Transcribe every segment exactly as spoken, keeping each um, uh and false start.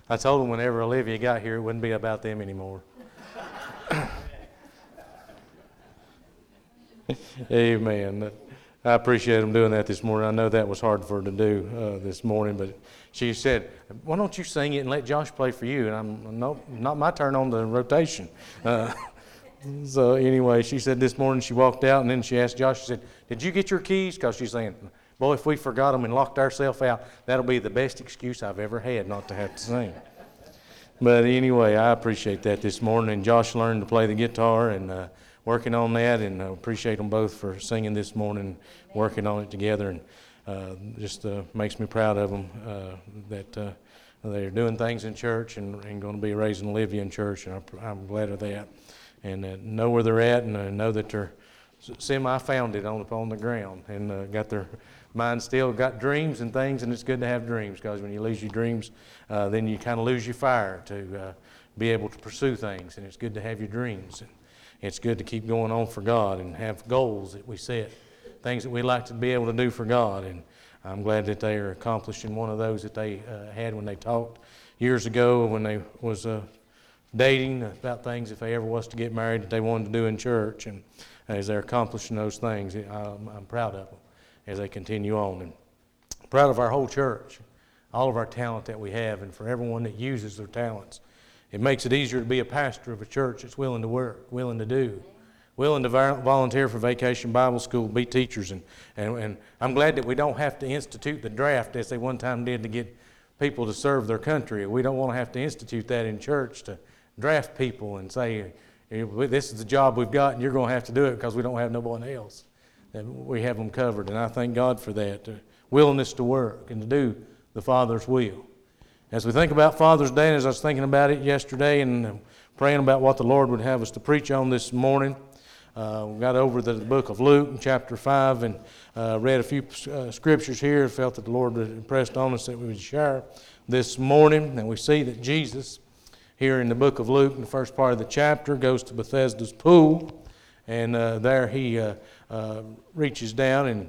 I told them whenever Olivia got here, it wouldn't be about them anymore. Amen. I appreciate them doing that this morning. I know that was hard for her to do uh, this morning, but she said, why don't you sing it and let Josh play for you? And I'm, no, not my turn on the rotation. Uh, so anyway, she said this morning she walked out and then she asked Josh, she said, did you get your keys? Because she's saying, boy, if we forgot them and locked ourselves out, that'll be the best excuse I've ever had not to have to sing. But anyway, I appreciate that this morning. And Josh learned to play the guitar and uh, working on that, and I appreciate them both for singing this morning, working on it together, and uh, just uh, makes me proud of them uh, that uh, they're doing things in church and, and going to be raising Olivia in church, and I'm, I'm glad of that. And uh, know where they're at, and uh, know that they're semi-founded on upon the ground, and uh, got their mind still got dreams and things, and it's good to have dreams, because when you lose your dreams, uh, then you kind of lose your fire to uh, be able to pursue things, and it's good to have your dreams. And it's good to keep going on for God and have goals that we set, things that we like to be able to do for God. And I'm glad that they are accomplishing one of those that they uh, had when they talked years ago when they was uh, dating about things if they ever was to get married that they wanted to do in church. And as they're accomplishing those things, I'm, I'm proud of them as they continue on. And proud of our whole church, all of our talent that we have, and for everyone that uses their talents. It makes it easier to be a pastor of a church that's willing to work, willing to do, willing to volunteer for Vacation Bible School, be teachers. And, and, and I'm glad that we don't have to institute the draft as they one time did to get people to serve their country. We don't want to have to institute that in church to draft people and say, this is the job we've got and you're going to have to do it because we don't have no one else. That we have them covered. And I thank God for that, uh, willingness to work and to do the Father's will. As we think about Father's Day, and as I was thinking about it yesterday and praying about what the Lord would have us to preach on this morning, uh, we got over the book of Luke, chapter five, and uh, read a few uh, scriptures here. Felt that the Lord had impressed on us that we would share this morning. And we see that Jesus, here in the book of Luke, in the first part of the chapter, goes to Bethesda's pool. And uh, there he uh, uh, reaches down and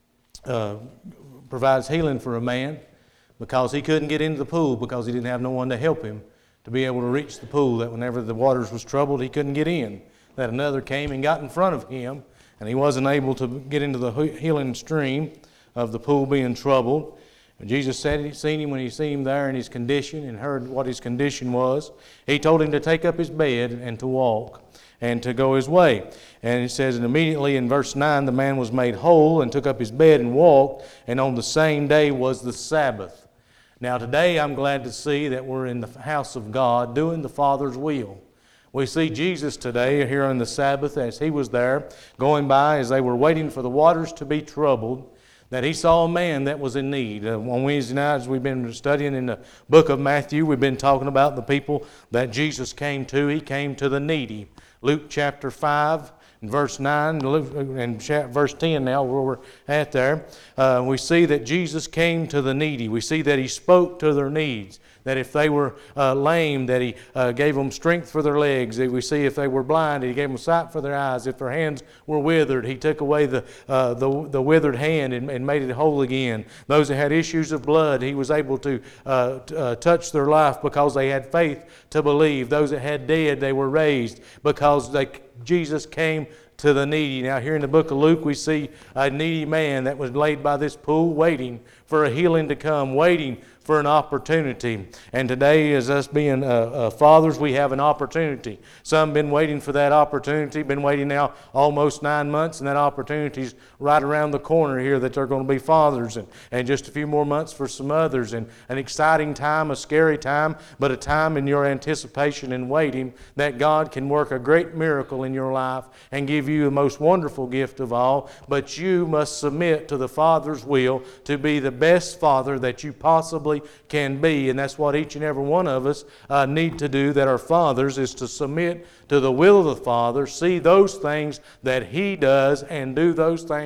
uh, provides healing for a man, because he couldn't get into the pool because he didn't have no one to help him to be able to reach the pool, that whenever the waters was troubled, he couldn't get in. That another came and got in front of him, and he wasn't able to get into the healing stream of the pool being troubled. And Jesus said he seen him when he seen him there in his condition and heard what his condition was. He told him to take up his bed and to walk and to go his way. And it says, and immediately in verse nine, the man was made whole and took up his bed and walked, and on the same day was the Sabbath. Now today I'm glad to see that we're in the house of God doing the Father's will. We see Jesus today here on the Sabbath as he was there going by as they were waiting for the waters to be troubled, that he saw a man that was in need. Uh, on Wednesday nights we've been studying in the book of Matthew. We've been talking about the people that Jesus came to. He came to the needy. Luke chapter five. In verse nine and verse ten now, where we're at there, uh, we see that Jesus came to the needy. We see that he spoke to their needs. That if they were uh, lame, that he uh, gave them strength for their legs. We see if they were blind, he gave them sight for their eyes. If their hands were withered, he took away the uh, the, the withered hand and, and made it whole again. Those that had issues of blood, he was able to uh, t- uh, touch their life because they had faith to believe. Those that had dead, they were raised because they, Jesus came to the needy. Now here in the book of Luke, we see a needy man that was laid by this pool waiting for a healing to come, waiting for an opportunity. And today, as us being uh, uh, fathers, we have an opportunity. Some been waiting for that opportunity, been waiting now almost nine months, and that opportunity's right around the corner here that they're going to be fathers, and, and just a few more months for some others. And an exciting time, a scary time, but a time in your anticipation and waiting that God can work a great miracle in your life and give you the most wonderful gift of all. But you must submit to the Father's will to be the best father that you possibly can be. And that's what each and every one of us uh, need to do, that are fathers, is to submit to the will of the Father, see those things that He does, and do those things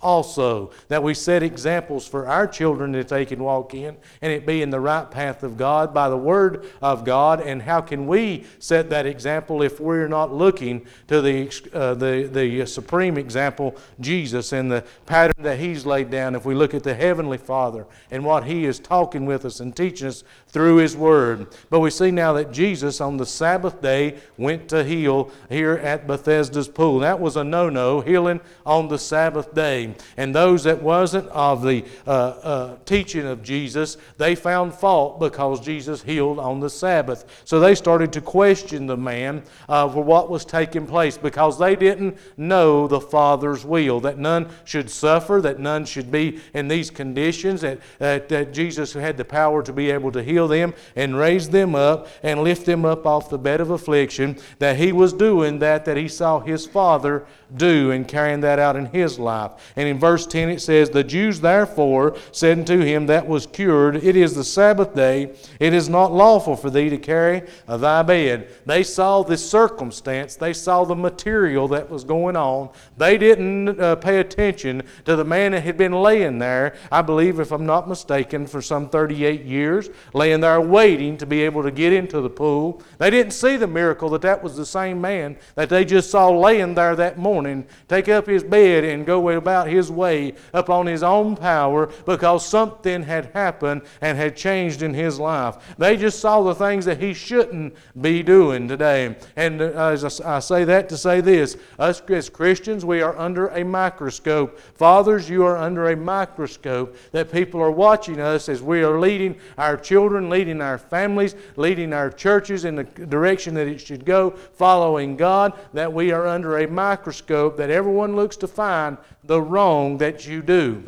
also, that we set examples for our children that they can walk in, and it be in the right path of God by the Word of God. And how can we set that example if we're not looking to the uh, the the supreme example, Jesus, and the pattern that He's laid down? If we look at the Heavenly Father and what He is talking with us and teaching us through His Word. But we see now that Jesus on the Sabbath day went to heal here at Bethesda's pool. That was a no-no, healing on the Sabbath day. And those that wasn't of the uh, uh, teaching of Jesus, they found fault because Jesus healed on the Sabbath. So they started to question the man uh, for what was taking place, because they didn't know the Father's will, that none should suffer, that none should be in these conditions, that, that, that Jesus had the power to be able to heal them and raise them up and lift them up off the bed of affliction, that He was doing that, that He saw His Father do and carrying that out in His life. And in verse ten it says, "The Jews therefore said unto him that was cured, It is the Sabbath day, it is not lawful for thee to carry thy bed." They saw the circumstance, they saw the material that was going on. They didn't uh, pay attention to the man that had been laying there, I believe, if I'm not mistaken, for some thirty-eight years, laying there waiting to be able to get into the pool. They didn't see the miracle that that was the same man that they just saw laying there that morning, take up his bed and go about his way upon his own power, because something had happened and had changed in his life. They just saw the things that he shouldn't be doing today. And uh, as I, I say that to say this, us as Christians, we are under a microscope. Fathers, you are under a microscope, that people are watching us as we are leading our children, leading our families, leading our churches in the direction that it should go, following God, that we are under a microscope, that everyone looks to find the wrong that you do.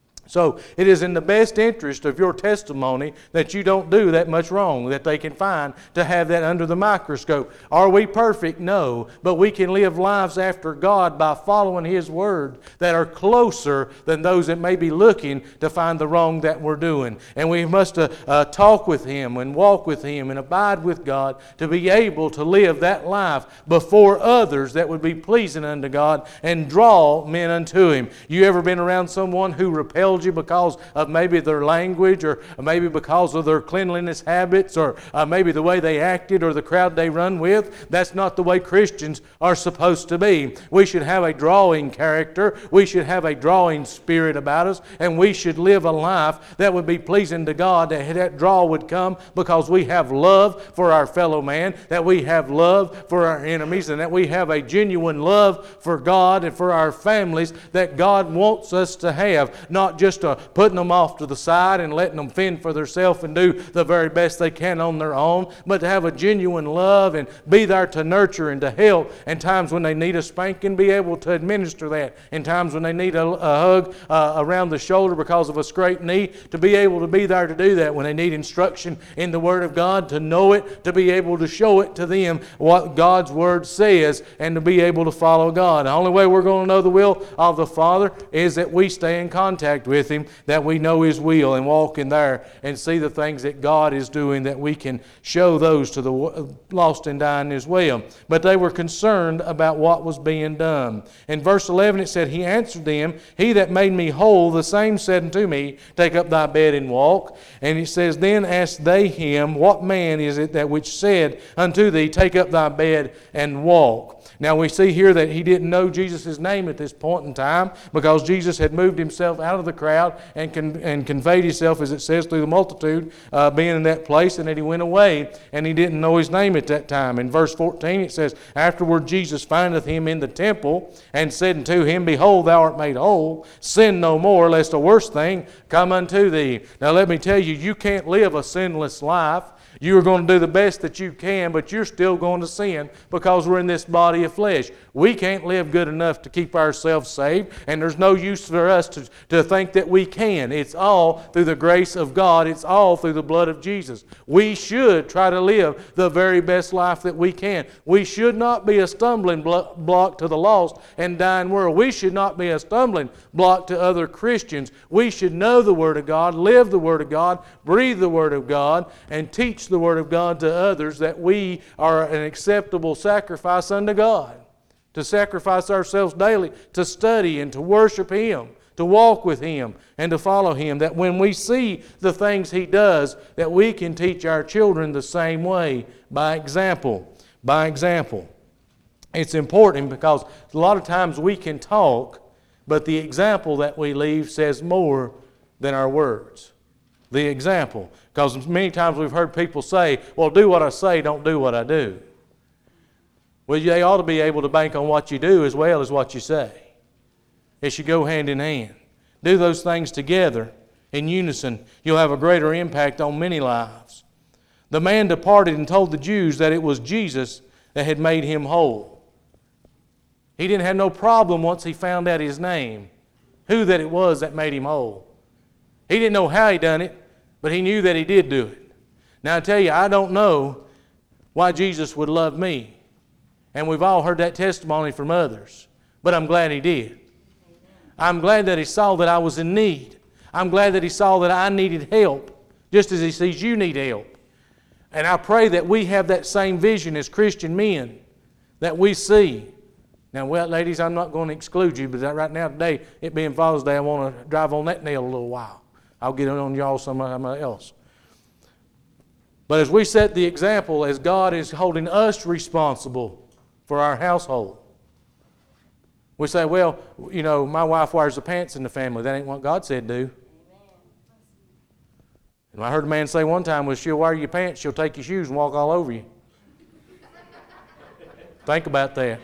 So it is in the best interest of your testimony that you don't do that much wrong, that they can find, to have that under the microscope. Are we perfect? No. But we can live lives after God by following His Word that are closer than those that may be looking to find the wrong that we're doing. And we must uh, uh, talk with Him and walk with Him and abide with God to be able to live that life before others that would be pleasing unto God and draw men unto Him. You ever been around someone who repelled you because of maybe their language, or maybe because of their cleanliness habits, or uh, maybe the way they acted, or the crowd they run with? That's not the way Christians are supposed to be. We should have a drawing character. We should have a drawing spirit about us, and we should live a life that would be pleasing to God, that that draw would come because we have love for our fellow man, that we have love for our enemies, and that we have a genuine love for God and for our families that God wants us to have, not just uh, putting them off to the side and letting them fend for themselves and do the very best they can on their own, but to have a genuine love and be there to nurture and to help. In times when they need a spanking, be able to administer that. In times when they need a, a hug uh, around the shoulder because of a scraped knee, to be able to be there to do that. When they need instruction in the Word of God, to know it, to be able to show it to them what God's Word says, and to be able to follow God. The only way we're going to know the will of the Father is that we stay in contact with Him, that we know His will and walk in there and see the things that God is doing, that we can show those to the lost and dying as well. But they were concerned about what was being done. In verse eleven it said, He answered them, He that made me whole, the same said unto me, Take up thy bed and walk. And it says, Then asked they him, What man is it that which said unto thee, Take up thy bed and walk? Now we see here that he didn't know Jesus' name at this point in time, because Jesus had moved Himself out of the crowd and con- and conveyed Himself, as it says, through the multitude, uh, being in that place, and that He went away, and He didn't know His name at that time. In verse fourteen it says, Afterward Jesus findeth him in the temple, and said unto him, Behold, thou art made whole. Sin no more, lest a worse thing come unto thee. Now let me tell you, you can't live a sinless life. You are going to do the best that you can, but you're still going to sin because we're in this body of flesh. We can't live good enough to keep ourselves saved, and there's no use for us to, to think that we can. It's all through the grace of God. It's all through the blood of Jesus. We should try to live the very best life that we can. We should not be a stumbling block to the lost and dying world. We should not be a stumbling block to other Christians. We should know the Word of God, live the Word of God, breathe the Word of God, and teach the Word of God to others, that we are an acceptable sacrifice unto God. To sacrifice ourselves daily, to study and to worship Him, to walk with Him and to follow Him, that when we see the things He does, that we can teach our children the same way, by example. By example. It's important because a lot of times we can talk, but the example that we leave says more than our words. The example. Because many times we've heard people say, well, do what I say, don't do what I do. Well, they ought to be able to bank on what you do as well as what you say. It should go hand in hand. Do those things together in unison. You'll have a greater impact on many lives. The man departed and told the Jews that it was Jesus that had made him whole. He didn't have no problem once he found out his name, who that it was that made him whole. He didn't know how he done it, but he knew that he did do it. Now I tell you, I don't know why Jesus would love me. And we've all heard that testimony from others. But I'm glad He did. I'm glad that He saw that I was in need. I'm glad that He saw that I needed help, just as He sees you need help. And I pray that we have that same vision as Christian men, that we see. Now, well, ladies, I'm not going to exclude you, but right now today, it being Father's Day, I want to drive on that nail a little while. I'll get it on y'all somewhere else. But as we set the example, as God is holding us responsible for our household. We say, well, you know, my wife wears the pants in the family. That ain't what God said do. And I heard a man say one time, well, she'll wear your pants, she'll take your shoes and walk all over you. Think about that.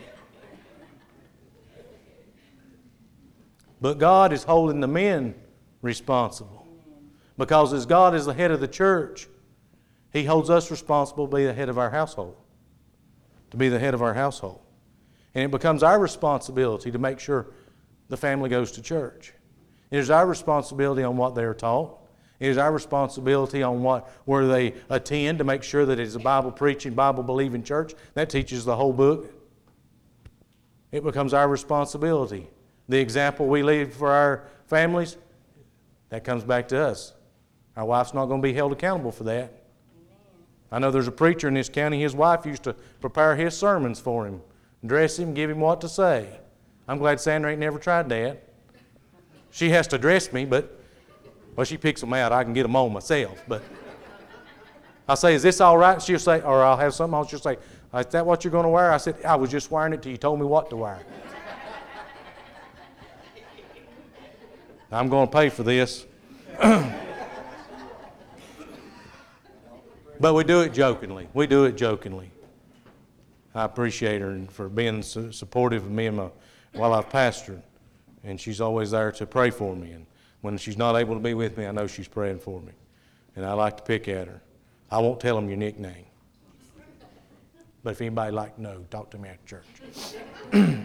But God is holding the men responsible. Because as God is the head of the church, He holds us responsible to be the head of our household. To be the head of our household. And it becomes our responsibility to make sure the family goes to church. It is our responsibility on what they are taught. It is our responsibility on what where they attend to make sure that it is a Bible-preaching, Bible-believing church. That teaches the whole book. It becomes our responsibility. The example we leave for our families, that comes back to us. Our wife's not going to be held accountable for that. I know there's a preacher in this county, his wife used to prepare his sermons for him, dress him, give him what to say. I'm glad Sandra ain't never tried that. She has to dress me, but, well, she picks them out. I can get them on myself. But I say, is this all right? She'll say, or I'll have something else. She'll say, is that what you're going to wear? I said, I was just wearing it till you told me what to wear. I'm going to pay for this. But we do it jokingly. We do it jokingly. I appreciate her for being su- supportive of me and my, while I've pastored. And she's always there to pray for me. And when she's not able to be with me, I know she's praying for me. And I like to pick at her. I won't tell them your nickname. But if anybody like to know, talk to me at church.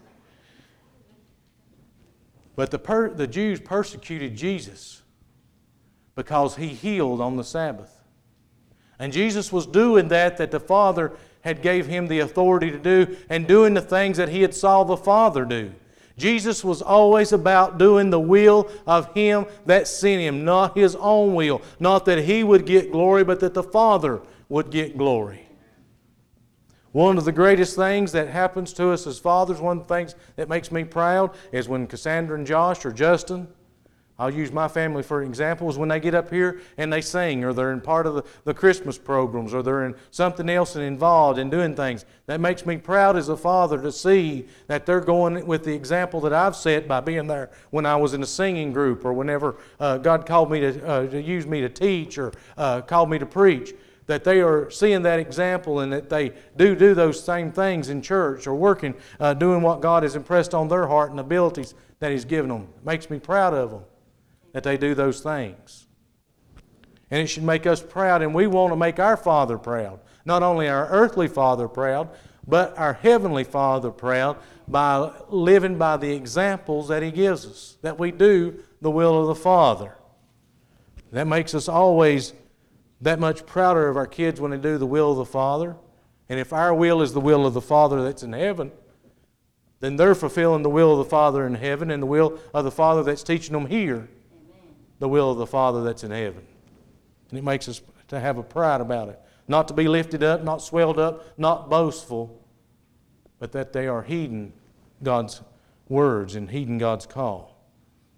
But the, per- the Jews persecuted Jesus because He healed on the Sabbath. And Jesus was doing that that the Father had gave Him the authority to do, and doing the things that He had saw the Father do. Jesus was always about doing the will of Him that sent Him, not His own will. Not that He would get glory, but that the Father would get glory. One of the greatest things that happens to us as fathers, one of the things that makes me proud, is when Cassandra and Josh or Justin, I'll use my family for examples, when they get up here and they sing, or they're in part of the, the Christmas programs, or they're in something else and involved in doing things. That makes me proud as a father to see that they're going with the example that I've set by being there when I was in a singing group, or whenever uh, God called me to, uh, to use me to teach, or uh, called me to preach. That they are seeing that example, and that they do do those same things in church, or working, uh, doing what God has impressed on their heart and abilities that He's given them. It makes me proud of them that they do those things. And it should make us proud, and we want to make our Father proud. Not only our earthly Father proud, but our Heavenly Father proud by living by the examples that He gives us, that we do the will of the Father. That makes us always that much prouder of our kids when they do the will of the Father. And if our will is the will of the Father that's in heaven, then they're fulfilling the will of the Father in heaven, and the will of the Father that's teaching them here, Amen. The will of the Father that's in heaven. And it makes us to have a pride about it. Not to be lifted up, not swelled up, not boastful, but that they are heeding God's words and heeding God's call.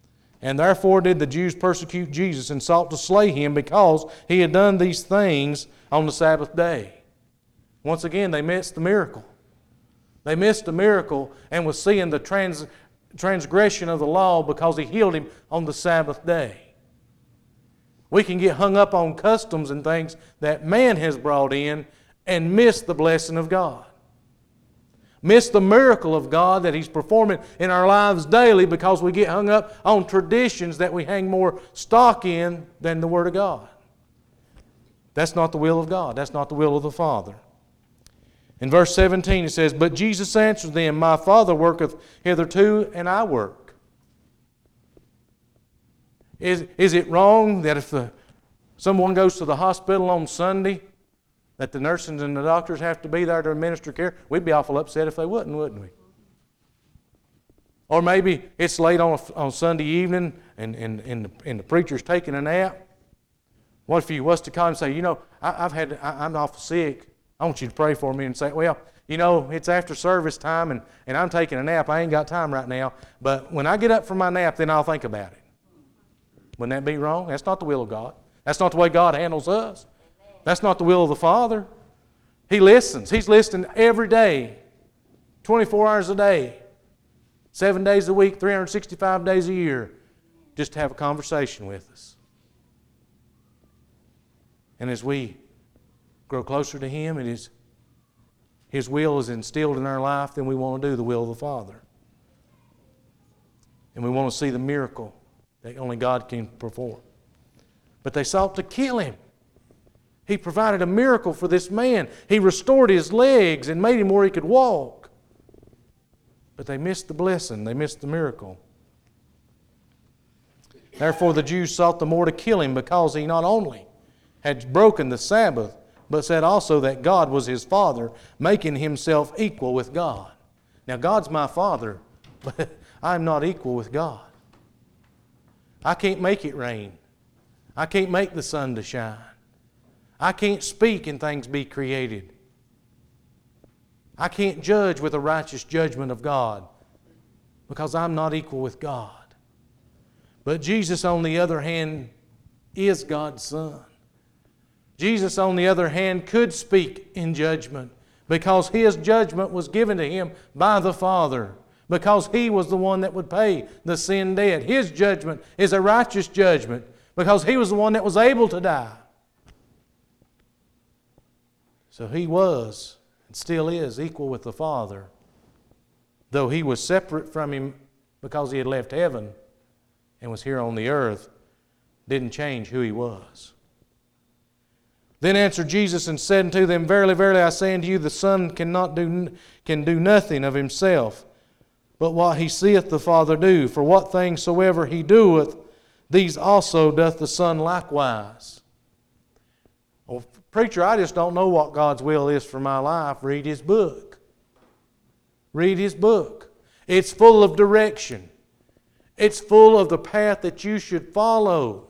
And therefore did the Jews persecute Jesus and sought to slay him because he had done these things on the Sabbath day. Once again, they missed the miracle. They missed the miracle and was seeing the trans, transgression of the law because he healed him on the Sabbath day. We can get hung up on customs and things that man has brought in and miss the blessing of God. Miss the miracle of God that He's performing in our lives daily because we get hung up on traditions that we hang more stock in than the Word of God. That's not the will of God. That's not the will of the Father. In verse seventeen it says, "But Jesus answered them, My Father worketh hitherto, and I work." Is, is it wrong that if the, someone goes to the hospital on Sunday, that the nurses and the doctors have to be there to administer care? We'd be awful upset if they wouldn't, wouldn't we? Or maybe it's late on, a, on Sunday evening and, and, and, the, and the preacher's taking a nap. What if you was to call and say, you know, I, I've had, I, I'm awful sick. I want you to pray for me, and say, well, you know, it's after service time and, and I'm taking a nap. I ain't got time right now. But when I get up from my nap, then I'll think about it. Wouldn't that be wrong? That's not the will of God. That's not the way God handles us. That's not the will of the Father. He listens. He's listening every day, twenty-four hours a day, seven days a week, three hundred sixty-five days a year, just to have a conversation with us. And as we grow closer to Him and His, His will is instilled in our life, then we want to do the will of the Father. And we want to see the miracle that only God can perform. But they sought to kill Him. He provided a miracle for this man. He restored his legs and made him where he could walk. But they missed the blessing. They missed the miracle. Therefore the Jews sought the more to kill him because he not only had broken the Sabbath, but said also that God was his Father, making himself equal with God. Now God's my Father, but I'm not equal with God. I can't make it rain. I can't make the sun to shine. I can't speak and things be created. I can't judge with a righteous judgment of God because I'm not equal with God. But Jesus, on the other hand, is God's Son. Jesus, on the other hand, could speak in judgment because His judgment was given to Him by the Father, because He was the one that would pay the sin debt. His judgment is a righteous judgment because He was the one that was able to die. So He was, and still is, equal with the Father, though He was separate from Him because He had left heaven and was here on the earth, didn't change who He was. Then answered Jesus and said unto them, Verily, verily, I say unto you, the Son cannot do, can do nothing of Himself, but what He seeth the Father do. For what things soever He doeth, these also doth the Son likewise. Well, preacher, I just don't know what God's will is for my life. Read His book. Read His book. It's full of direction. It's full of the path that you should follow.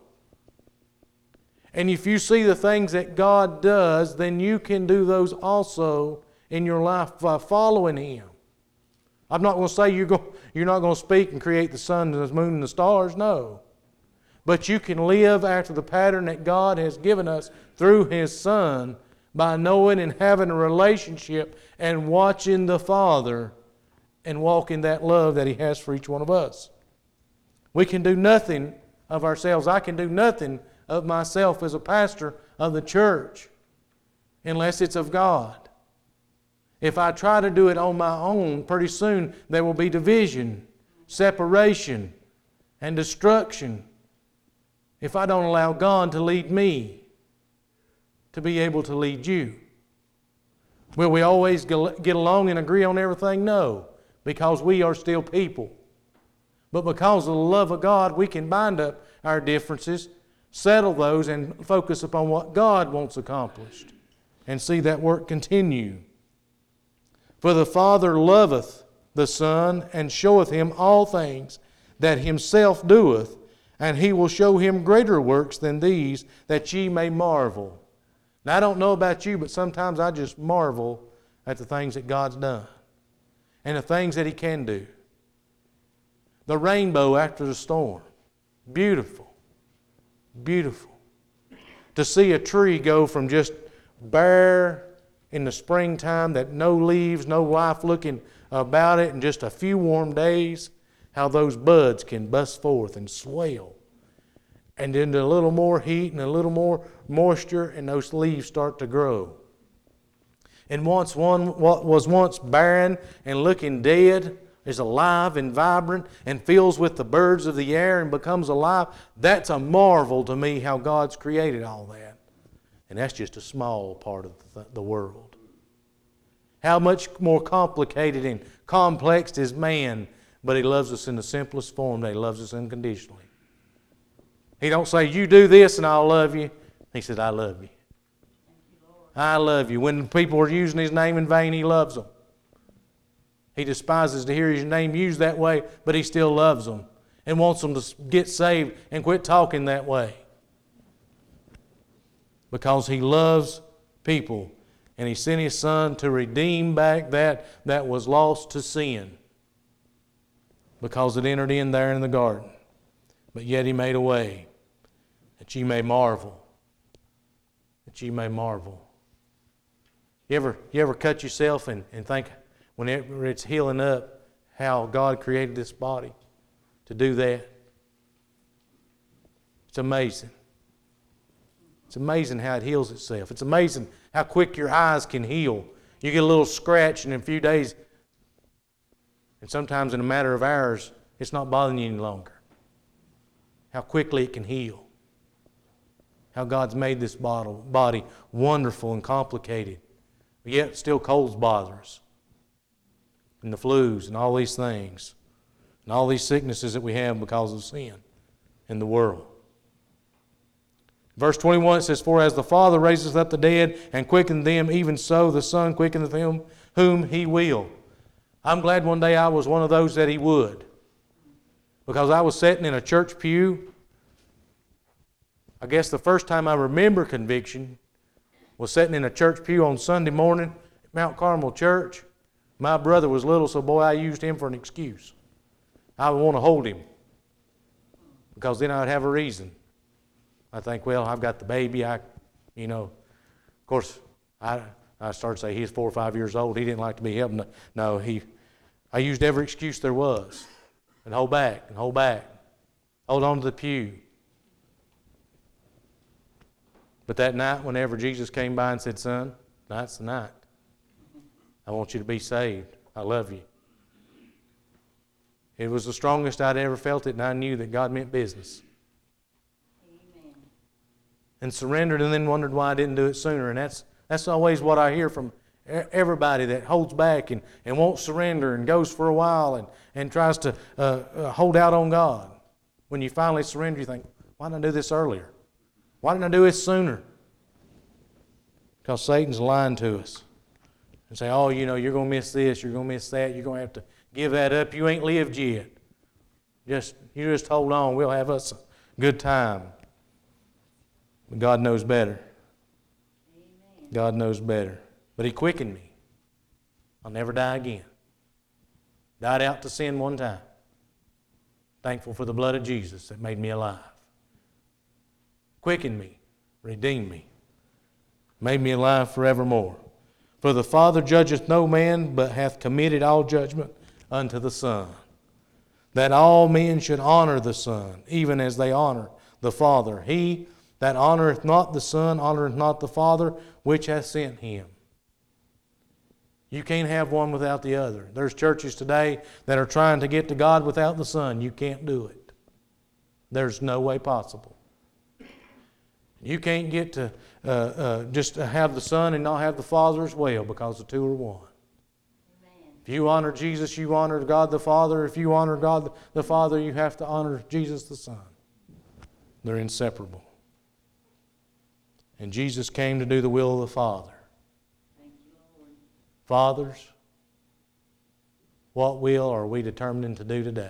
And if you see the things that God does, then you can do those also in your life by following Him. I'm not going to say you're, go, you're not going to speak and create the sun and the moon and the stars. No. But you can live after the pattern that God has given us through His Son by knowing and having a relationship and watching the Father and walking that love that He has for each one of us. We can do nothing of ourselves. I can do nothing of myself as a pastor of the church unless it's of God. If I try to do it on my own, pretty soon there will be division, separation, and destruction if I don't allow God to lead me to be able to lead you. Will we always get along and agree on everything? No, because we are still people. But because of the love of God, we can bind up our differences, settle those, and focus upon what God wants accomplished and see that work continue. For the Father loveth the Son and showeth Him all things that Himself doeth, and He will show Him greater works than these, that ye may marvel. Now, I don't know about you, but sometimes I just marvel at the things that God's done and the things that He can do. The rainbow after the storm. Beautiful. Beautiful. To see a tree go from just bare in the springtime, that no leaves, no life looking about it, in just a few warm days, how those buds can bust forth and swell. And then a little more heat and a little more moisture, and those leaves start to grow. And once one what was once barren and looking dead is alive and vibrant and fills with the birds of the air and becomes alive. That's a marvel to me how God's created all that. And that's just a small part of the, the world. How much more complicated and complex is man, but He loves us in the simplest form. He loves us unconditionally. He don't say, you do this and I'll love you. He said, I love you. I love you. When people are using His name in vain, He loves them. He despises to hear His name used that way, but He still loves them and wants them to get saved and quit talking that way. Because He loves people, and He sent His Son to redeem back that that was lost to sin, because it entered in there in the garden. But yet He made a way that ye may marvel, that ye may marvel. You ever, you ever cut yourself and, and think, whenever it's healing up, how God created this body to do that? It's amazing. It's amazing how it heals itself. It's amazing how quick your eyes can heal. You get a little scratch, and in a few days, and sometimes in a matter of hours, it's not bothering you any longer. How quickly it can heal. How God's made this body wonderful and complicated. But yet still colds bother us. And the flus and all these things. And all these sicknesses that we have because of sin in the world. Verse twenty-one, it says, for as the Father raiseth up the dead and quickeneth them, even so the Son quickeneth them whom He will. I'm glad one day I was one of those that He would. Because I was sitting in a church pew. I guess the first time I remember conviction was sitting in a church pew on Sunday morning at Mount Carmel Church. My brother was little, so boy, I used him for an excuse. I would want to hold him because then I'd have a reason. I think, well, I've got the baby. I, you know, of course, I I started to say he's four or five years old. He didn't like to be helping. No, he. I used every excuse there was, and hold back and hold back, hold on to the pew. But that night, whenever Jesus came by and said, son, tonight's the night. I want you to be saved. I love you. It was the strongest I'd ever felt it, and I knew that God meant business. Amen. And surrendered, and then wondered why I didn't do it sooner. And that's that's always what I hear from everybody that holds back and, and won't surrender and goes for a while and, and tries to uh, uh, hold out on God. When you finally surrender, you think, why didn't I do this earlier? Why didn't I do it sooner? Because Satan's lying to us. And say, oh, you know, you're going to miss this, you're going to miss that, you're going to have to give that up. You ain't lived yet. Just, you just hold on. We'll have us a good time. But God knows better. Amen. God knows better. But He quickened me. I'll never die again. Died out to sin one time. Thankful for the blood of Jesus that made me alive. Quickened me, redeemed me, made me alive forevermore. For the Father judgeth no man, but hath committed all judgment unto the Son, that all men should honor the Son, even as they honor the Father. He that honoreth not the Son honoreth not the Father, which hath sent Him. You can't have one without the other. There's churches today that are trying to get to God without the Son. You can't do it. There's no way possible. You can't get to uh, uh, just have the Son and not have the Father as well, because the two are one. Amen. If you honor Jesus, you honor God the Father. If you honor God the Father, you have to honor Jesus the Son. They're inseparable. And Jesus came to do the will of the Father. Thank you, Lord. Fathers, what will are we determining to do today?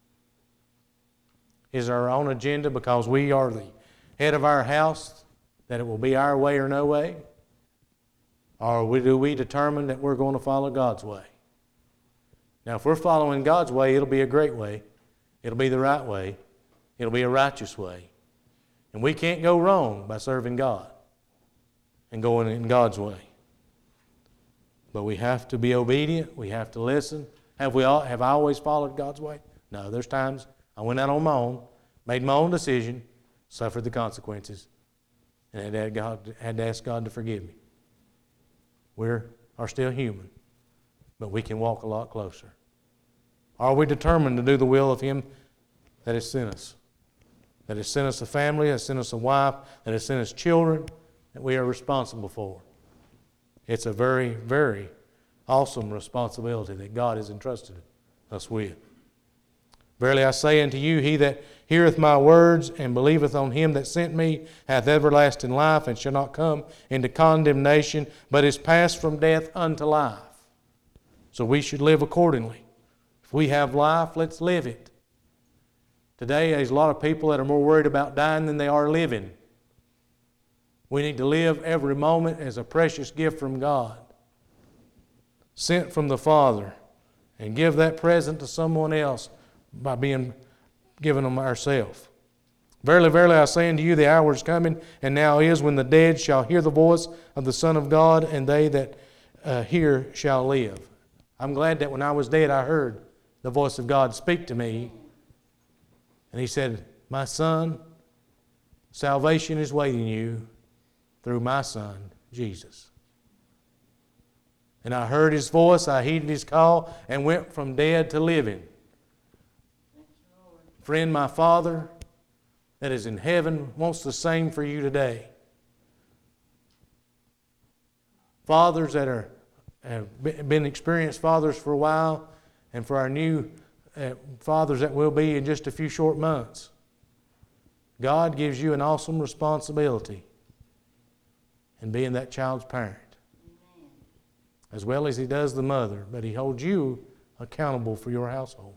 Is our own agenda because we are the head of our house, that it will be our way or no way? Or do we determine that we're going to follow God's way? Now, if we're following God's way, it'll be a great way. It'll be the right way. It'll be a righteous way. And we can't go wrong by serving God and going in God's way. But we have to be obedient. We have to listen. Have we all, have I always followed God's way? No, there's times I went out on my own, made my own decision, suffered the consequences, and had to, God, had to ask God to forgive me. We are still human, but we can walk a lot closer. Are we determined to do the will of Him that has sent us? That has sent us a family, that has sent us a wife, that has sent us children that we are responsible for. It's a very, very awesome responsibility that God has entrusted us with. Verily I say unto you, he that heareth my words and believeth on Him that sent me hath everlasting life, and shall not come into condemnation, but is passed from death unto life. So we should live accordingly. If we have life, let's live it. Today, there's a lot of people that are more worried about dying than they are living. We need to live every moment as a precious gift from God, sent from the Father, and give that present to someone else by being given them ourselves. Verily, verily, I say unto you, the hour is coming, and now is, when the dead shall hear the voice of the Son of God, and they that uh, hear shall live. I'm glad that when I was dead, I heard the voice of God speak to me. And He said, my son, salvation is waiting you through my Son, Jesus. And I heard His voice, I heeded His call, and went from dead to living. Friend, my Father that is in heaven wants the same for you today. Fathers that are have been experienced fathers for a while, and for our new uh, fathers that will be in just a few short months. God gives you an awesome responsibility in being that child's parent. Amen. As well as He does the mother, but He holds you accountable for your household.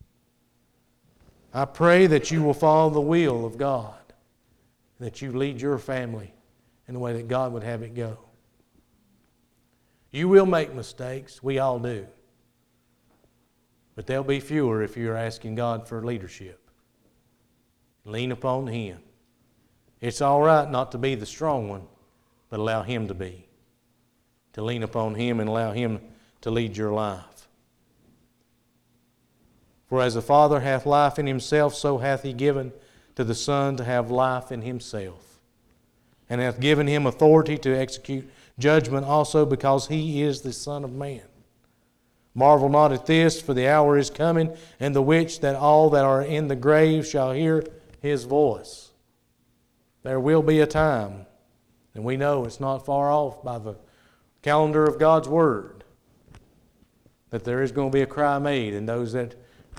I pray that you will follow the will of God, that you lead your family in the way that God would have it go. You will make mistakes. We all do. But there'll be fewer if you're asking God for leadership. Lean upon Him. It's all right not to be the strong one, but allow Him to be. To lean upon Him and allow Him to lead your life. For as the Father hath life in Himself, so hath He given to the Son to have life in Himself, and hath given Him authority to execute judgment also, because He is the Son of Man. Marvel not at this, for the hour is coming, in the which that all that are in the grave shall hear His voice. There will be a time, and we know it's not far off by the calendar of God's Word, that there is going to be a cry made, and those that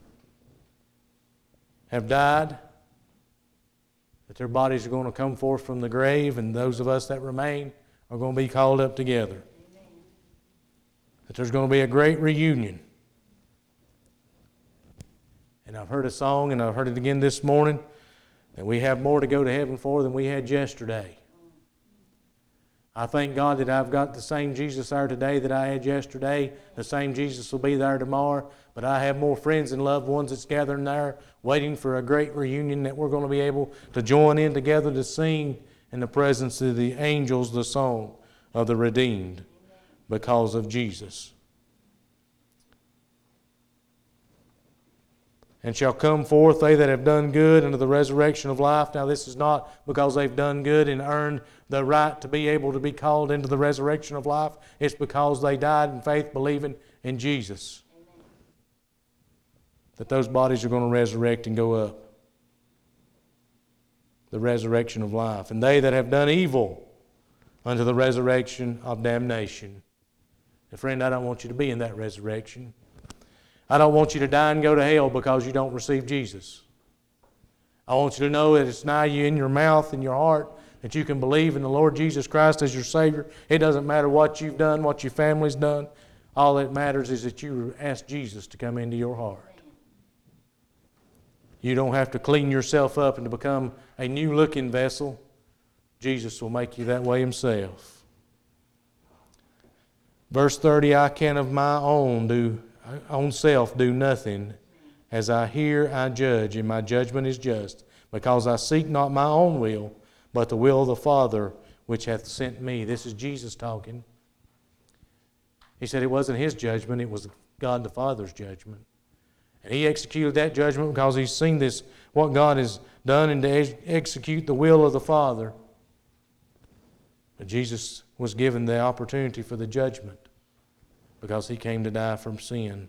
have died, that their bodies are going to come forth from the grave, and those of us that remain are going to be called up together. Amen. That there's going to be a great reunion. And I've heard a song, and I've heard it again this morning, that we have more to go to heaven for than we had yesterday. I thank God that I've got the same Jesus there today that I had yesterday. The same Jesus will be there tomorrow. But I have more friends and loved ones that's gathering there, waiting for a great reunion that we're going to be able to join in together to sing in the presence of the angels the song of the redeemed because of Jesus. And shall come forth they that have done good unto the resurrection of life. Now this is not because they've done good and earned the right to be able to be called into the resurrection of life. It's because they died in faith, believing in Jesus. Amen. That those bodies are going to resurrect and go up. The resurrection of life. And they that have done evil unto the resurrection of damnation. And friend, I don't want you to be in that resurrection. I don't want you to die and go to hell because you don't receive Jesus. I want you to know that it's nigh you in your mouth and your heart that you can believe in the Lord Jesus Christ as your Savior. It doesn't matter what you've done, what your family's done. All that matters is that you ask Jesus to come into your heart. You don't have to clean yourself up and to become a new-looking vessel. Jesus will make you that way Himself. Verse thirty, I can of my own do own self do nothing. As I hear, I judge, and my judgment is just. because I seek not my own will, but the will of the Father which hath sent me. This is Jesus talking. He said it wasn't his judgment, it was God the Father's judgment. And he executed that judgment because he's seen this, what God has done, and to ex- execute the will of the Father. But Jesus was given the opportunity for the judgment because he came to die from sin.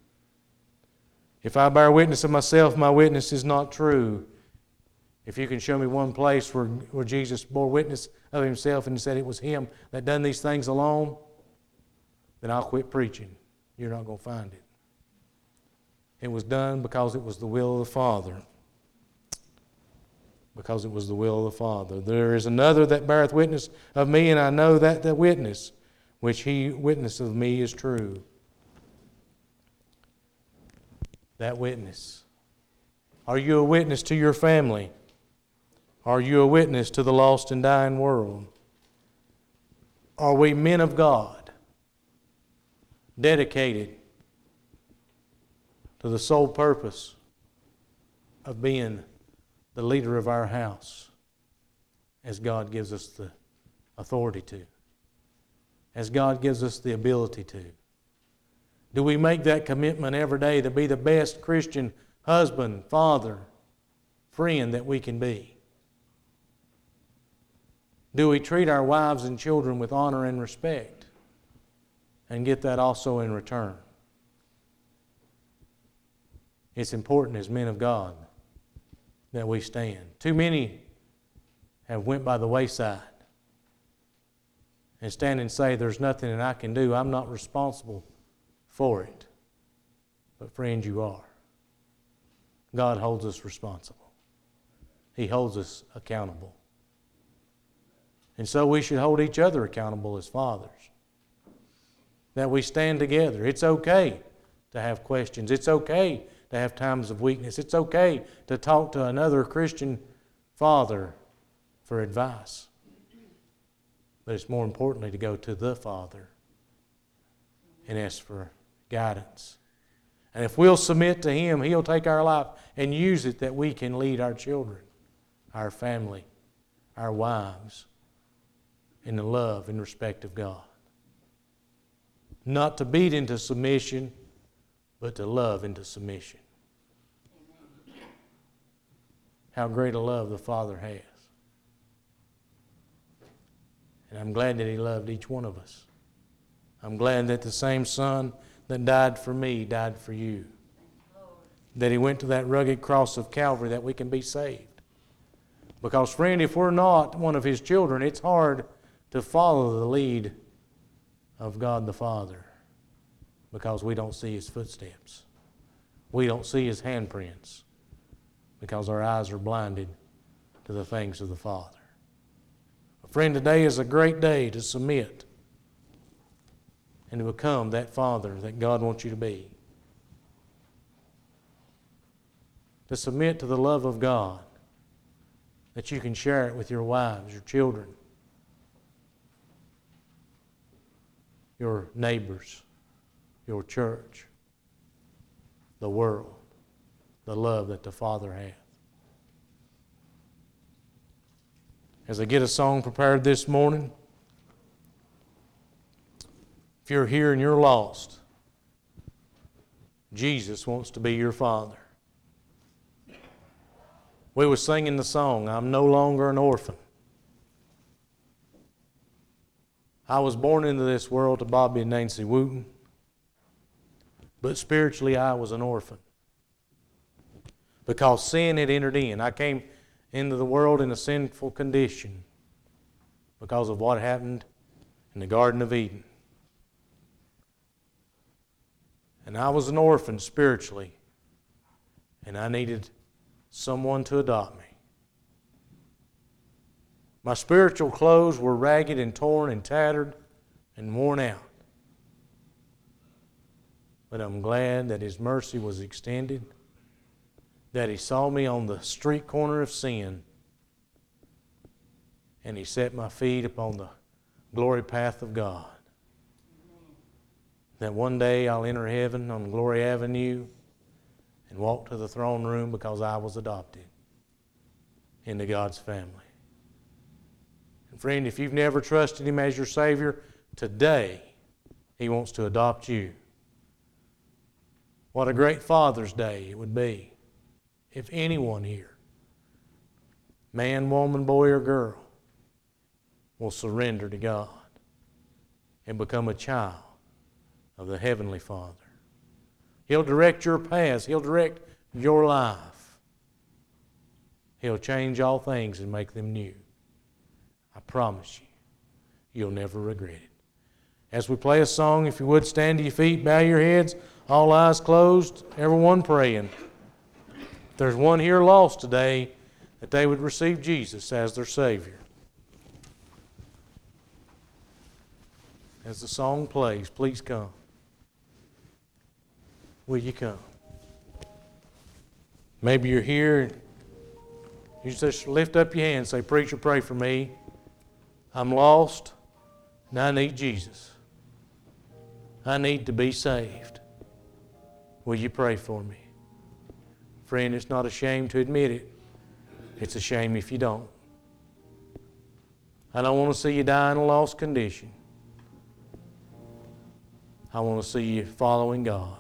If I bear witness of myself, my witness is not true. If you can show me one place where, where Jesus bore witness of himself and said it was him that done these things alone, then I'll quit preaching. You're not going to find it. It was done because it was the will of the Father. Because it was the will of the Father. There is another that beareth witness of me, and I know that the witness which he witnessed of me is true. That witness. Are you a witness to your family? Are you a witness to the lost and dying world? Are we men of God, dedicated to the sole purpose of being the leader of our house as God gives us the authority to, as God gives us the ability to? Do we make that commitment every day to be the best Christian husband, father, friend that we can be? Do we treat our wives and children with honor and respect and get that also in return? It's important as men of God that we stand. Too many have went by the wayside and stand and say, there's nothing that I can do. I'm not responsible for it. But friends, you are. God holds us responsible. He holds us accountable. And so we should hold each other accountable as fathers. That we stand together. It's okay to have questions. It's okay to have times of weakness. It's okay to talk to another Christian father for advice. But it's more importantly to go to the Father and ask for guidance. And if we'll submit to Him, He'll take our life and use it that we can lead our children, our family, our wives in the love and respect of God. Not to beat into submission, but to love into submission. How great a love the Father has. And I'm glad that He loved each one of us. I'm glad that the same Son that died for me died for you. That He went to that rugged cross of Calvary that we can be saved. Because, friend, if we're not one of His children, it's hard to follow the lead of God the Father because we don't see His footsteps. We don't see His handprints because our eyes are blinded to the things of the Father. Friend, today is a great day to submit and to become that father that God wants you to be. To submit to the love of God, that you can share it with your wives, your children, your neighbors, your church, the world, the love that the Father hath. As I get a song prepared this morning, if you're here and you're lost, Jesus wants to be your Father. We were singing the song, I'm no longer an orphan. I was born into this world to Bobby and Nancy Wooten, but spiritually I was an orphan. Because sin had entered in. I came into the world in a sinful condition because of what happened in the Garden of Eden. And I was an orphan spiritually, and I needed someone to adopt me. My spiritual clothes were ragged and torn and tattered and worn out. But I'm glad that His mercy was extended, that He saw me on the street corner of sin, and He set my feet upon the glory path of God. That one day I'll enter heaven on Glory Avenue and walk to the throne room because I was adopted. into God's family. And friend, if you've never trusted Him as your Savior, today He wants to adopt you. What a great Father's Day it would be if anyone here, man, woman, boy, or girl, will surrender to God and become a child of the Heavenly Father. He'll direct your paths. He'll direct your life. He'll change all things and make them new. I promise you, you'll never regret it. As we play a song, if you would, stand to your feet, bow your heads, all eyes closed, everyone praying. If there's one here lost today, that they would receive Jesus as their Savior. As the song plays, please come. Will you come? Maybe you're here and you just lift up your hand and say, "Preacher, pray for me. I'm lost and I need Jesus. I need to be saved. Will you pray for me?" Friend, it's not a shame to admit it. It's a shame if you don't. I don't want to see you die in a lost condition. I want to see you following God.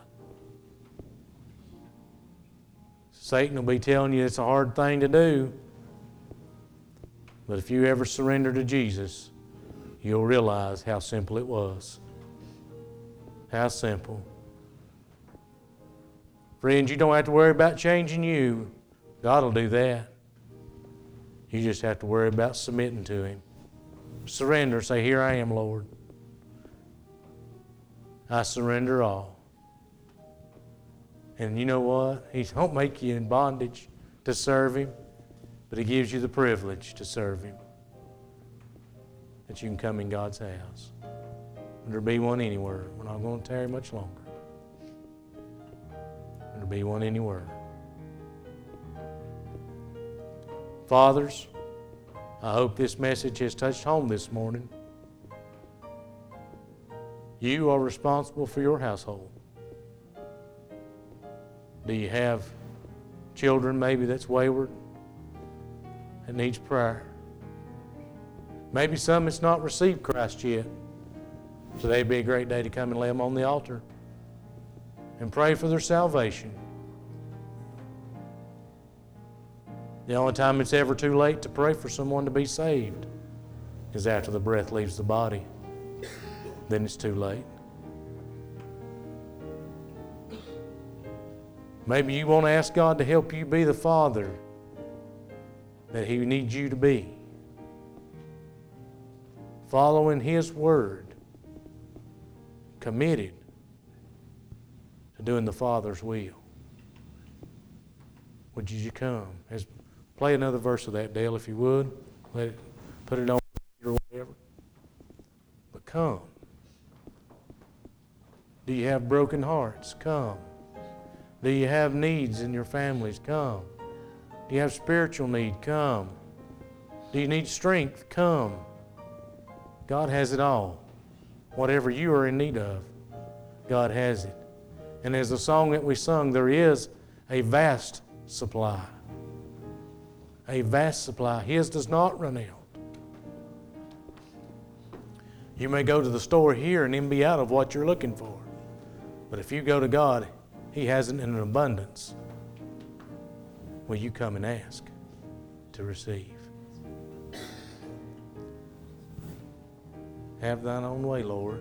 Satan will be telling you it's a hard thing to do. But if you ever surrender to Jesus, you'll realize how simple it was. How simple. Friends, you don't have to worry about changing you. God will do that. You just have to worry about submitting to Him. Surrender. Say, "Here I am, Lord. I surrender all." And you know what? He don't make you in bondage to serve Him, but He gives you the privilege to serve Him. That you can come in God's house. There'll be one anywhere. We're not going to tarry much longer. There'll be one anywhere. Fathers, I hope this message has touched home this morning. You are responsible for your household. Do you have children maybe that's wayward, that needs prayer? Maybe some that's not received Christ yet. Today would be a great day to come and lay them on the altar and pray for their salvation. The only time it's ever too late to pray for someone to be saved is after the breath leaves the body. Then it's too late. Maybe you want to ask God to help you be the father that He needs you to be. Following His word. Committed to doing the Father's will. Would you come? As, play another verse of that, Dale, if you would. Let it, put it on or whatever. But come. Do you have broken hearts? Come. Do you have needs in your families? Come. Do you have spiritual need? Come. Do you need strength? Come. God has it all. Whatever you are in need of, God has it. And as the song that we sung, there is a vast supply. A vast supply. His does not run out. You may go to the store here and then be out of what you're looking for. But if you go to God, He has it in an abundance. Will you come and ask to receive? Have thine own way, Lord.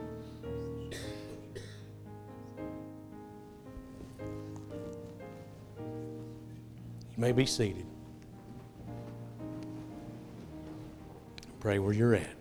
You may be seated. Pray where you're at.